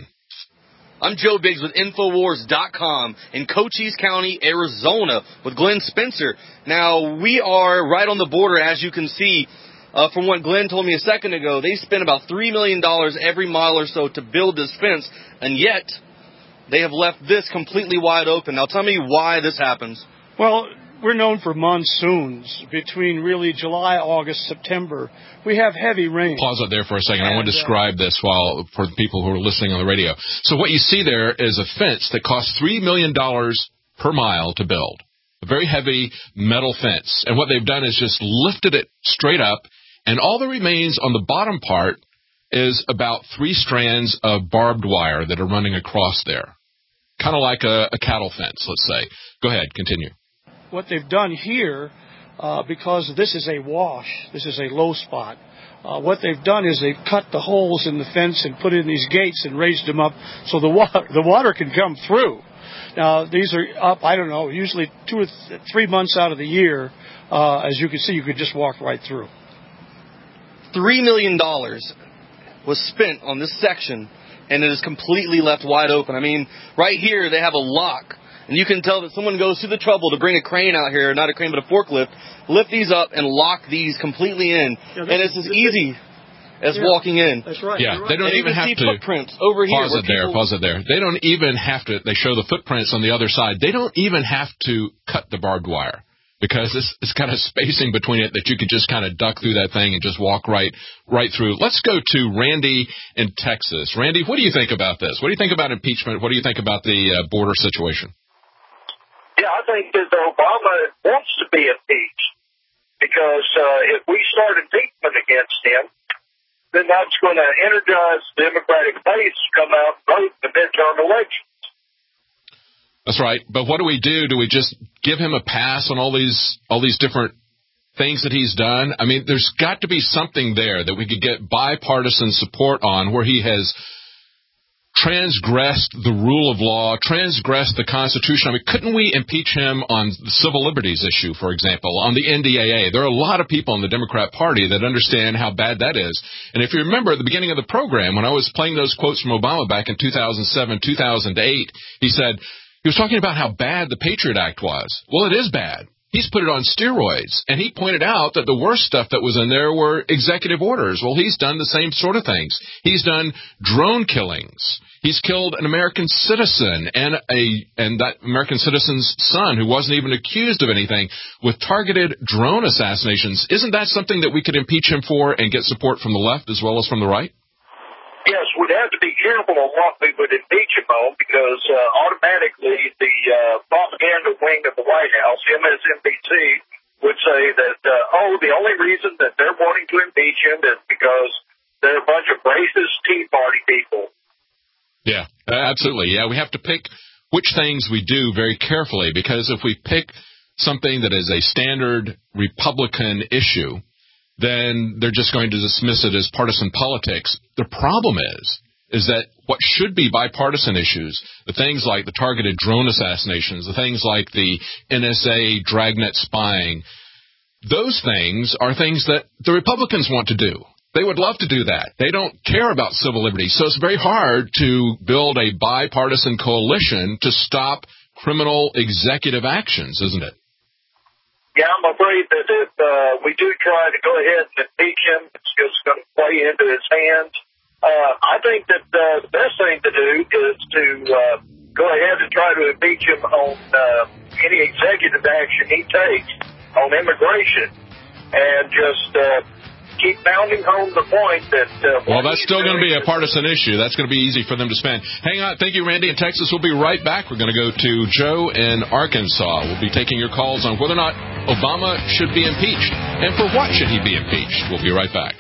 I'm Joe Biggs with Infowars dot com in Cochise County, Arizona, with Glenn Spencer. Now, we are right on the border, as you can see. Uh, from what Glenn told me a second ago, they spend about three million dollars every mile or so to build this fence, and yet they have left this completely wide open. Now, tell me why this happens. Well, we're known for monsoons between really July, August, September. We have heavy rain. Pause it there for a second. I want to describe this while for the people who are listening on the radio. So what you see there is a fence that costs three million dollars per mile to build. A very heavy metal fence. And what they've done is just lifted it straight up, and all that remains on the bottom part is about three strands of barbed wire that are running across there, kind of like a, a cattle fence, let's say. Go ahead, continue. What they've done here, uh, because this is a wash, this is a low spot, uh, what they've done is they've cut the holes in the fence and put in these gates and raised them up so the water, the water can come through. Now, these are up, I don't know, usually two or th- three months out of the year. Uh, as you can see, you could just walk right through. Three million dollars was spent on this section, and it is completely left wide open. I mean, right here they have a lock, and you can tell that someone goes through the trouble to bring a crane out here, not a crane but a forklift, lift these up and lock these completely in. Yeah, and it's as easy as yeah, walking in. That's right. Yeah, right. they don't and even you can have see to. Footprints over here. Pause it there. Pause it there. They don't even have to. They show the footprints on the other side. They don't even have to cut the barbed wire, because it's, it's kind of spacing between it that you could just kind of duck through that thing and just walk right right through. Let's go to Randy in Texas. Randy, what do you think about this? What do you think about impeachment? What do you think about the uh, border situation? Yeah, I think that Obama wants to be impeached, because uh, if we start impeachment against him, then that's going to energize the Democratic base to come out and vote in the midterm elections. That's right. But what do we do? Do we just give him a pass on all these all these different things that he's done? I mean, there's got to be something there that we could get bipartisan support on, where he has transgressed the rule of law, transgressed the Constitution. I mean, couldn't we impeach him on the civil liberties issue, for example, on the N D A A? There are a lot of people in the Democrat Party that understand how bad that is. And if you remember at the beginning of the program, when I was playing those quotes from Obama back in two thousand seven, two thousand eight, he said, he was talking about how bad the Patriot Act was. Well, it is bad. He's put it on steroids, and he pointed out that the worst stuff that was in there were executive orders. Well, he's done the same sort of things. He's done drone killings. He's killed an American citizen and a and that American citizen's son, who wasn't even accused of anything, with targeted drone assassinations. Isn't that something that we could impeach him for and get support from the left as well as from the right? Yes, we'd have to be careful on what we would impeach him on, because uh, automatically the uh, propaganda wing of the White House, M S N B C, would say that, uh, oh, the only reason that they're wanting to impeach him is because they're a bunch of racist Tea Party people. Yeah, absolutely. Yeah, we have to pick which things we do very carefully, because if we pick something that is a standard Republican issue, then they're just going to dismiss it as partisan politics. The problem is, is that what should be bipartisan issues, the things like the targeted drone assassinations, the things like the N S A dragnet spying, those things are things that the Republicans want to do. They would love to do that. They don't care about civil liberties. So it's very hard to build a bipartisan coalition to stop criminal executive actions, isn't it? Yeah, I'm afraid that if uh, we do try to go ahead and impeach him, it's just going to play into his hands. Uh, I think that uh, the best thing to do is to uh, go ahead and try to impeach him on uh, any executive action he takes on immigration, and just uh, keep pounding home the point that... Uh, well, that's still going to be a partisan issue. That's going to be easy for them to spend. Hang on. Thank you, Randy in Texas. We'll be right back. We're going to go to Joe in Arkansas. We'll be taking your calls on whether or not Obama should be impeached, and for what should he be impeached. We'll be right back.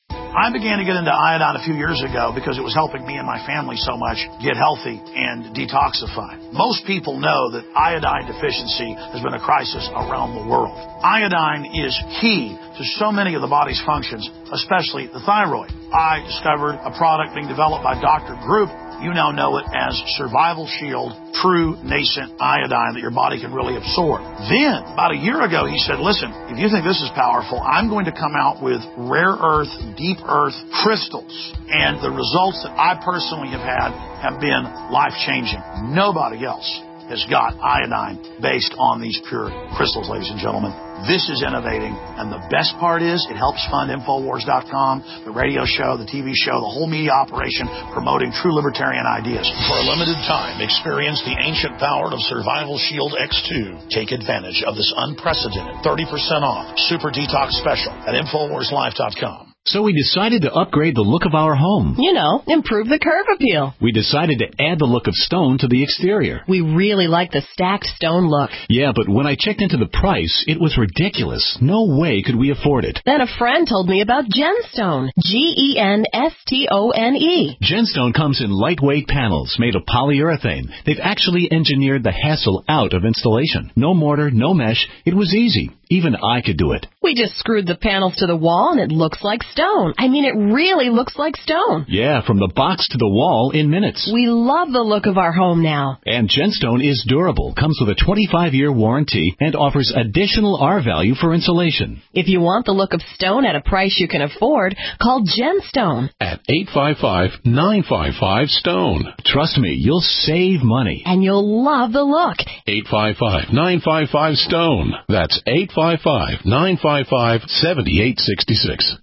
I began to get into iodine a few years ago because it was helping me and my family so much get healthy and detoxify. Most people know that iodine deficiency has been a crisis around the world. Iodine is key to so many of the body's functions, especially the thyroid. I discovered a product being developed by Doctor Group. You now know it as Survival Shield, true nascent iodine that your body can really absorb. Then, about a year ago, he said, listen, if you think this is powerful, I'm going to come out with rare earth, deep earth crystals. And the results that I personally have had have been life-changing. Nobody else has got iodine based on these pure crystals, ladies and gentlemen. This is innovating, and the best part is it helps fund Infowars dot com, the radio show, the T V show, the whole media operation promoting true libertarian ideas. For a limited time, experience the ancient power of Survival Shield X two. Take advantage of this unprecedented thirty percent off Super Detox Special at Infowars Life dot com. So we decided to upgrade the look of our home. You know, improve the curb appeal. We decided to add the look of stone to the exterior. We really like the stacked stone look. Yeah, but when I checked into the price, it was ridiculous. No way could we afford it. Then a friend told me about Genstone. G E N S T O N E. Genstone comes in lightweight panels made of polyurethane. They've actually engineered the hassle out of installation. No mortar, no mesh. It was easy. Even I could do it. We just screwed the panels to the wall and it looks like stone. I mean, it really looks like stone. Yeah, from the box to the wall in minutes. We love the look of our home now. And Genstone is durable, comes with a twenty-five year warranty, and offers additional R value for insulation. If you want the look of stone at a price you can afford, call Genstone. At eight five five, nine five five, STONE. Trust me, you'll save money. And you'll love the look. eight five five, nine five five, STONE. That's eight five five, nine five five, seven eight six six.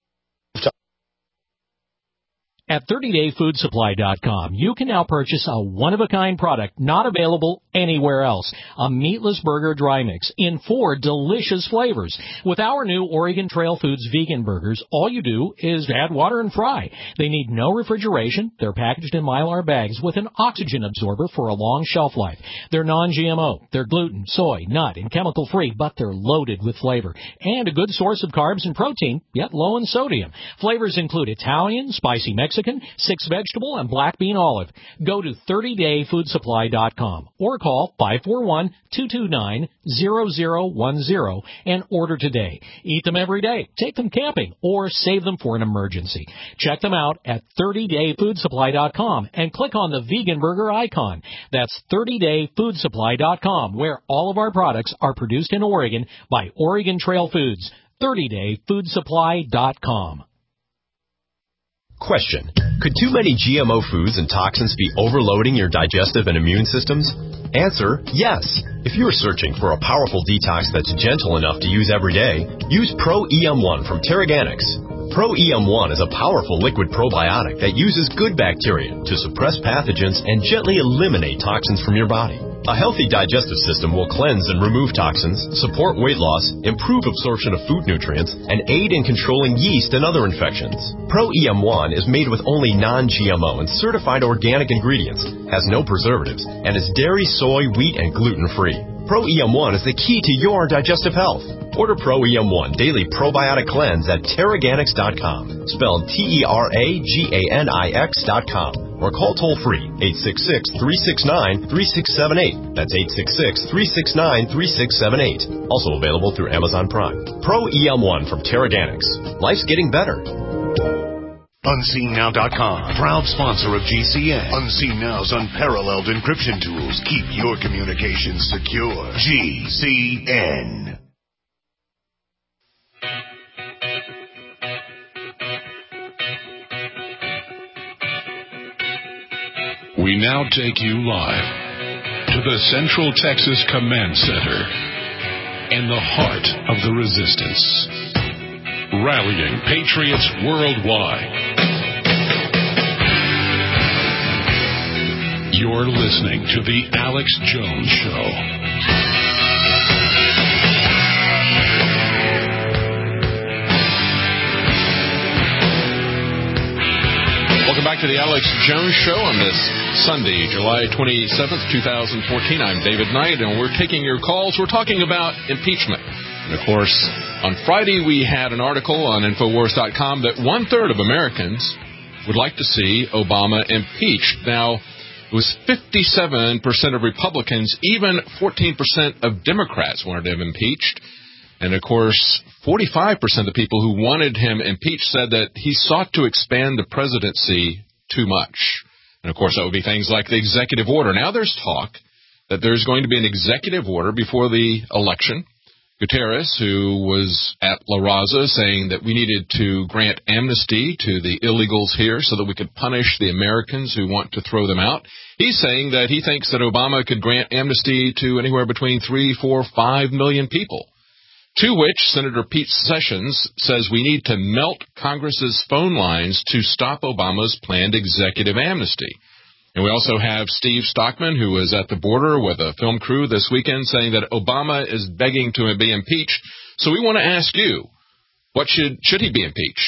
At thirty day food supply dot com, you can now purchase a one-of-a-kind product not available anywhere else. A meatless burger dry mix in four delicious flavors. With our new Oregon Trail Foods vegan burgers, all you do is add water and fry. They need no refrigeration. They're packaged in Mylar bags with an oxygen absorber for a long shelf life. They're non G M O. They're gluten, soy, nut, and chemical-free, but they're loaded with flavor. And a good source of carbs and protein, yet low in sodium. Flavors include Italian, spicy Mexican, six vegetable, and black bean olive. Go to thirty day food supply dot com or call five four one, two two nine, zero zero one zero and order today. Eat them every day, take them camping, or save them for an emergency. Check them out at thirty day food supply dot com and click on the vegan burger icon. That's thirty day food supply dot com, where all of our products are produced in Oregon by Oregon Trail Foods. thirty day food supply dot com. Question. Could too many G M O foods and toxins be overloading your digestive and immune systems? Answer, yes. If you're searching for a powerful detox that's gentle enough to use every day, use Pro E M one from Terraganics. Pro E M one is a powerful liquid probiotic that uses good bacteria to suppress pathogens and gently eliminate toxins from your body. A healthy digestive system will cleanse and remove toxins, support weight loss, improve absorption of food nutrients, and aid in controlling yeast and other infections. Pro E M one is made with only non G M O and certified organic ingredients, has no preservatives, and is dairy, soy, wheat, and gluten-free. Pro E M one is the key to your digestive health. Order Pro E M one Daily Probiotic Cleanse at Terraganics dot com, spelled T E R A G A N I X dot com, or call toll-free eight six six, three six nine, three six seven eight. That's eight six six, three six nine, three six seven eight. Also available through Amazon Prime. Pro E M one from Terraganics. Life's getting better. Unseen Now dot com, proud sponsor of G C N. Unseen Now's unparalleled encryption tools keep your communications secure. G C N. We now take you live to the Central Texas Command Center in the heart of the resistance, rallying patriots worldwide. You're listening to The Alex Jones Show. Welcome back to the Alex Jones Show on this Sunday, July twenty-seventh, twenty fourteen. I'm David Knight, and we're taking your calls. We're talking about impeachment. And, of course, on Friday we had an article on Infowars dot com that one-third of Americans would like to see Obama impeached. Now, it was fifty-seven percent of Republicans, even fourteen percent of Democrats wanted him impeached. And, of course, forty-five percent of the people who wanted him impeached said that he sought to expand the presidency too much. And, of course, that would be things like the executive order. Now there's talk that there's going to be an executive order before the election. Guterres, who was at La Raza, saying that we needed to grant amnesty to the illegals here so that we could punish the Americans who want to throw them out. He's saying that he thinks that Obama could grant amnesty to anywhere between three, four, five million people. To which Senator Pete Sessions says we need to melt Congress's phone lines to stop Obama's planned executive amnesty. And we also have Steve Stockman, who was at the border with a film crew this weekend, saying that Obama is begging to be impeached. So we want to ask you, what should should he be impeached?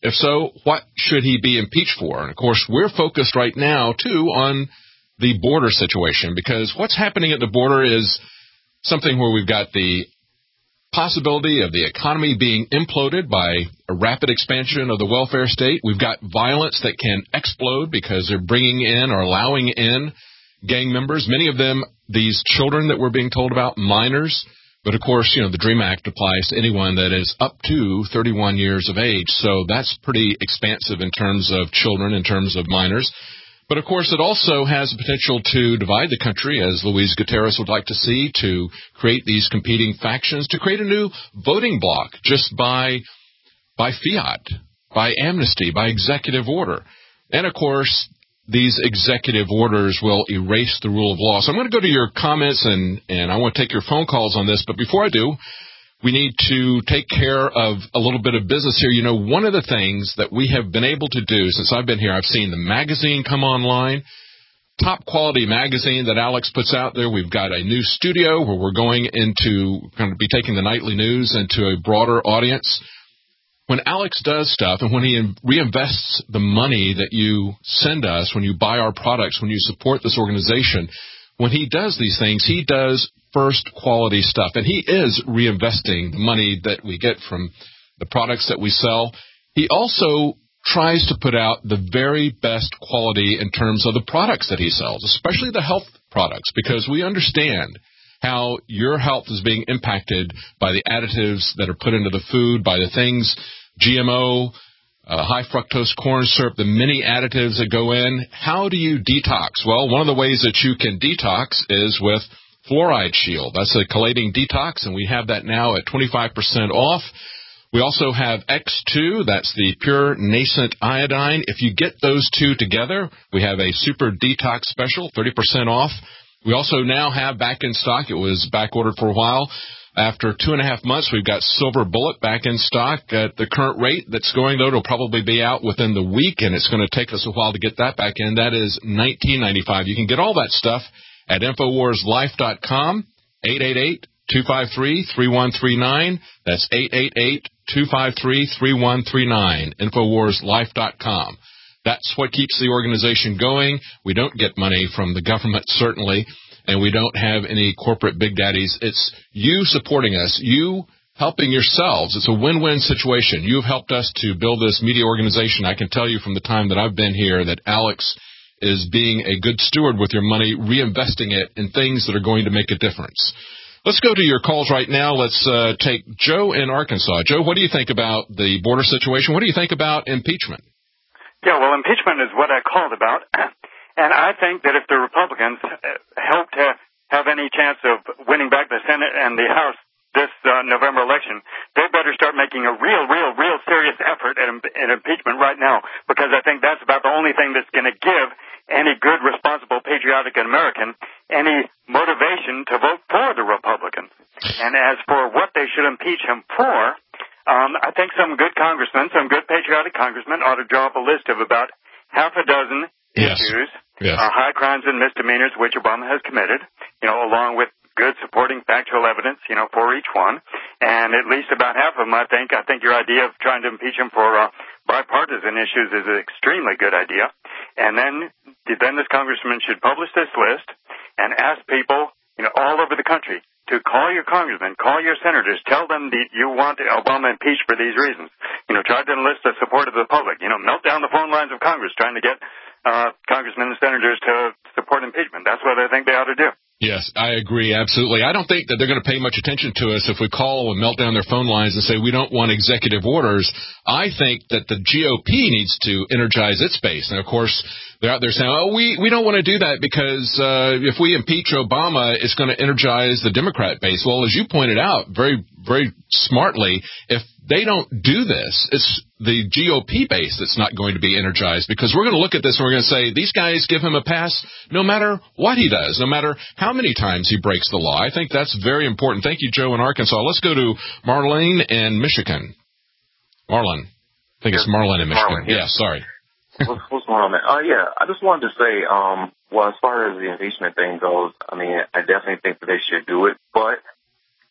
If so, what should he be impeached for? And, of course, we're focused right now, too, on the border situation, because what's happening at the border is something where we've got the possibility of the economy being imploded by a rapid expansion of the welfare state. We've got violence that can explode because they're bringing in or allowing in gang members, many of them these children that we're being told about, minors. But, of course, you know, the DREAM Act applies to anyone that is up to thirty-one years of age. So that's pretty expansive in terms of children, in terms of minors. But, of course, it also has the potential to divide the country, as Luis Gutierrez would like to see, to create these competing factions, to create a new voting bloc just by by fiat, by amnesty, by executive order. And, of course, these executive orders will erase the rule of law. So I'm going to go to your comments, and, and I want to take your phone calls on this. But before I do, we need to take care of a little bit of business here. You know, one of the things that we have been able to do since I've been here, I've seen the magazine come online, top quality magazine that Alex puts out there. We've got a new studio where we're going into, going to be taking the nightly news into a broader audience. When Alex does stuff and when he reinvests the money that you send us, when you buy our products, when you support this organization, when he does these things, he does first quality stuff. And he is reinvesting the money that we get from the products that we sell. He also tries to put out the very best quality in terms of the products that he sells, especially the health products, because we understand how your health is being impacted by the additives that are put into the food, by the things, G M O, uh, high fructose corn syrup, the many additives that go in. How do you detox? Well, one of the ways that you can detox is with Fluoride Shield. That's a chelating detox, and we have that now at twenty-five percent off. We also have X two. That's the pure nascent iodine. If you get those two together, we have a super detox special, thirty percent off. We also now have back in stock, it was back ordered for a while. After two and a half months, we've got Silver Bullet back in stock at the current rate that's going, though. It'll probably be out within the week, and it's going to take us a while to get that back in. That is nineteen ninety-five. You can get all that stuff at Infowars Life dot com, eight eight eight, two five three, three one three nine. That's eight eight eight, two five three, three one three nine, Infowars Life dot com. That's what keeps the organization going. We don't get money from the government, certainly, and we don't have any corporate big daddies. It's you supporting us, you helping yourselves. It's a win-win situation. You've helped us to build this media organization. I can tell you from the time that I've been here that Alex is being a good steward with your money, reinvesting it in things that are going to make a difference. Let's go to your calls right now. Let's uh, take Joe in Arkansas. Joe, what do you think about the border situation? What do you think about impeachment? Yeah, well, impeachment is what I called about. And I think that if the Republicans help to have any chance of winning back the Senate and the House this uh, November election, they better start making a real, real, real serious effort at, at impeachment right now, because I think that's about the only thing that's going to give any good, responsible, patriotic American any motivation to vote for the Republicans. And as for what they should impeach him for, um, I think some good congressmen, some good patriotic congressmen ought to draw up a list of about half a dozen yes. issues, yes. Uh, high crimes and misdemeanors which Obama has committed, you know, along with good supporting factual evidence, you know, for each one. And at least about half of them, I think, I think your idea of trying to impeach him for uh, bipartisan issues is an extremely good idea. And then, then this congressman should publish this list and ask people, you know, all over the country to call your congressmen, call your senators, tell them that you want Obama impeached for these reasons. You know, try to enlist the support of the public. You know, melt down the phone lines of Congress trying to get uh, congressmen and senators to support impeachment. That's what I think they ought to do. Yes, I agree, absolutely. I don't think that they're going to pay much attention to us if we call and melt down their phone lines and say we don't want executive orders. I think that the G O P needs to energize its base. And, of course, they're out there saying, oh, we, we don't want to do that because uh, if we impeach Obama, it's going to energize the Democrat base. Well, as you pointed out very, very smartly, if they don't do this, it's the G O P base that's not going to be energized, because we're going to look at this and we're going to say these guys give him a pass no matter what he does, no matter how many times he breaks the law. I think that's very important. Thank you, Joe in Arkansas. Let's go to Marlene in Michigan. Marlene. I think it's Marlene in Michigan. Marlene, yeah. yeah, sorry. what's, what's going on, man? Uh, yeah, I just wanted to say, um, well, as far as the impeachment thing goes, I mean, I definitely think that they should do it, but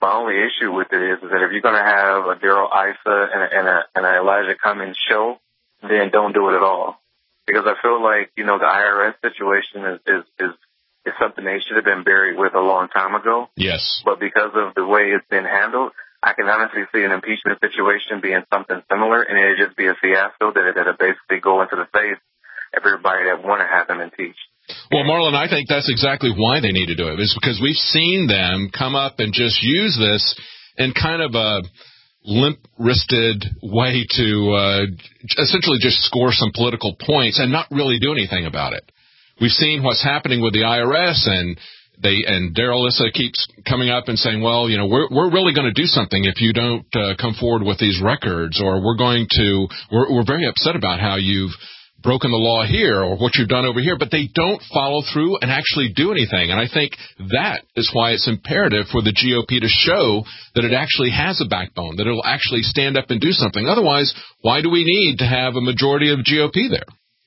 My only issue with it is, is that if you're going to have a Daryl Issa and a, and, a, and a Elijah Cummings show, then don't do it at all. Because I feel like, you know, the I R S situation is, is, is, is something they should have been buried with a long time ago. Yes. But because of the way it's been handled, I can honestly see an impeachment situation being something similar, and it'd just be a fiasco that it'd basically go into the face of everybody that want to have them impeached. Well, Marlon, I think that's exactly why they need to do it, is because we've seen them come up and just use this in kind of a limp-wristed way to uh, essentially just score some political points and not really do anything about it. We've seen what's happening with the I R S, and they and Daryl Issa keeps coming up and saying, well, you know, we're we're really going to do something if you don't uh, come forward with these records, or we're going to we're, we're very upset about how you've broken the law here or what you've done over here, but they don't follow through and actually do anything. And I think that is why it's imperative for the G O P to show that it actually has a backbone, that it will actually stand up and do something. Otherwise, why do we need to have a majority of G O P there?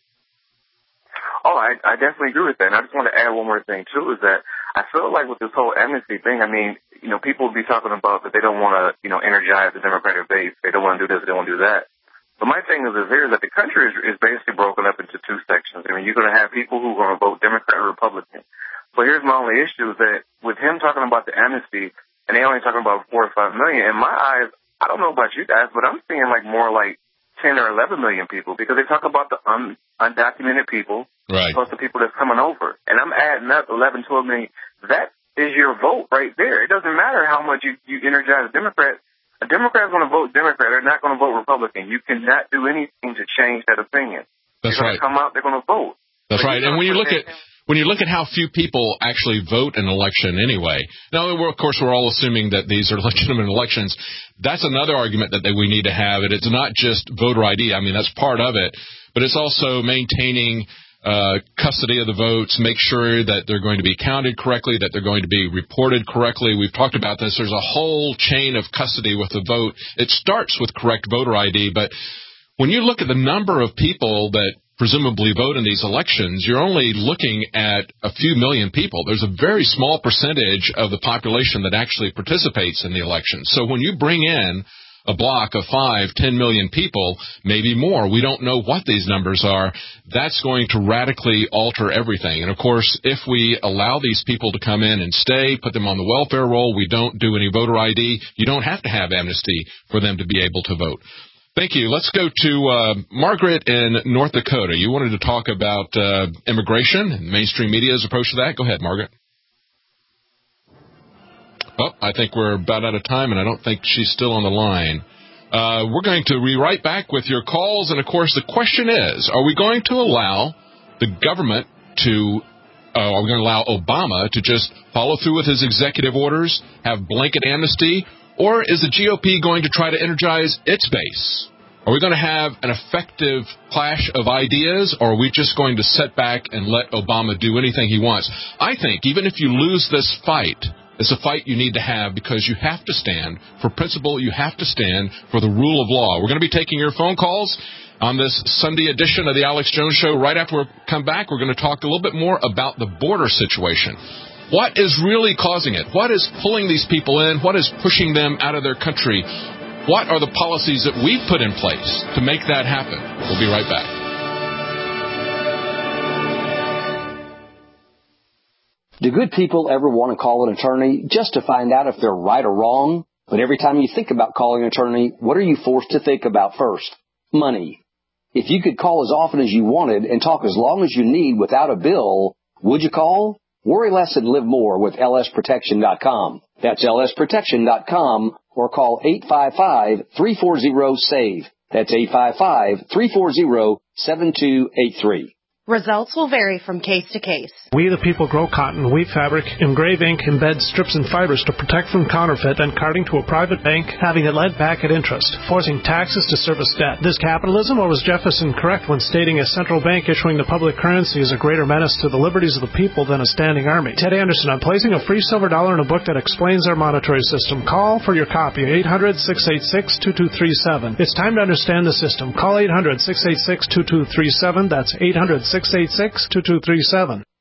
Oh, I, I definitely agree with that. And I just want to add one more thing, too, is that I feel like with this whole amnesty thing, I mean, you know, people will be talking about that they don't want to, you know, energize the Democratic base. They don't want to do this. They don't want to do that. But my thing is, is here is that the country is, is basically broken up into two sections. I mean, you're going to have people who are going to vote Democrat or Republican. But here's my only issue is that with him talking about the amnesty, and they only talking about four or five million, in my eyes, I don't know about you guys, but I'm seeing like more like ten or eleven million people, because they talk about the un, undocumented people, right, plus the people that's coming over. And I'm adding up eleven, twelve million. That is your vote right there. It doesn't matter how much you, you energize Democrats. A Democrat's going to vote Democrat. They're not going to vote Republican. You cannot do anything to change that opinion. That's they're right. Come out, they're going to vote. That's but right. And when you look at when you look at how few people actually vote an election anyway, now we're, of course we're all assuming that these are legitimate elections. That's another argument that, that we need to have. And it's not just voter I D. I mean, that's part of it, but it's also maintaining Uh, custody of the votes, make sure that they're going to be counted correctly, that they're going to be reported correctly. We've talked about this. There's a whole chain of custody with the vote. It starts with correct voter I D, but when you look at the number of people that presumably vote in these elections, you're only looking at a few million people. There's a very small percentage of the population that actually participates in the elections. So when you bring in a block of five, ten million people, maybe more, we don't know what these numbers are, that's going to radically alter everything. And, of course, if we allow these people to come in and stay, put them on the welfare roll, we don't do any voter I D, you don't have to have amnesty for them to be able to vote. Thank you. Let's go to uh, Margaret in North Dakota. You wanted to talk about uh, immigration and mainstream media's approach to that. Go ahead, Margaret. Oh, I think we're about out of time, and I don't think she's still on the line. Uh, we're going to be right back with your calls, and, of course, the question is, are we going to allow the government to, uh, are we going to allow Obama to just follow through with his executive orders, have blanket amnesty, or is the G O P going to try to energize its base? Are we going to have an effective clash of ideas, or are we just going to sit back and let Obama do anything he wants? I think even if you lose this fight, it's a fight you need to have, because you have to stand for principle. You have to stand for the rule of law. We're going to be taking your phone calls on this Sunday edition of the Alex Jones Show. Right after we come back, we're going to talk a little bit more about the border situation. What is really causing it? What is pulling these people in? What is pushing them out of their country? What are the policies that we've put in place to make that happen? We'll be right back. Do good people ever want to call an attorney just to find out if they're right or wrong? But every time you think about calling an attorney, what are you forced to think about first? Money. If you could call as often as you wanted and talk as long as you need without a bill, would you call? Worry less and live more with L S protection dot com. That's L S protection dot com, or call eight five five, three four zero, S A V E. That's eight five five, three four zero, seven two eight three. Results will vary from case to case. We the people grow cotton, weave fabric, engrave ink, embed strips and fibers to protect from counterfeit and carting to a private bank, having it lent back at interest, forcing taxes to service debt. This capitalism, or was Jefferson correct when stating a central bank issuing the public currency is a greater menace to the liberties of the people than a standing army? Ted Anderson, I'm placing a free silver dollar in a book that explains our monetary system. Call for your copy, eight hundred, six eight six, two two three seven. It's time to understand the system. Call eight hundred, six eight six, two two three seven. That's eight hundred, six eight six, two two three seven.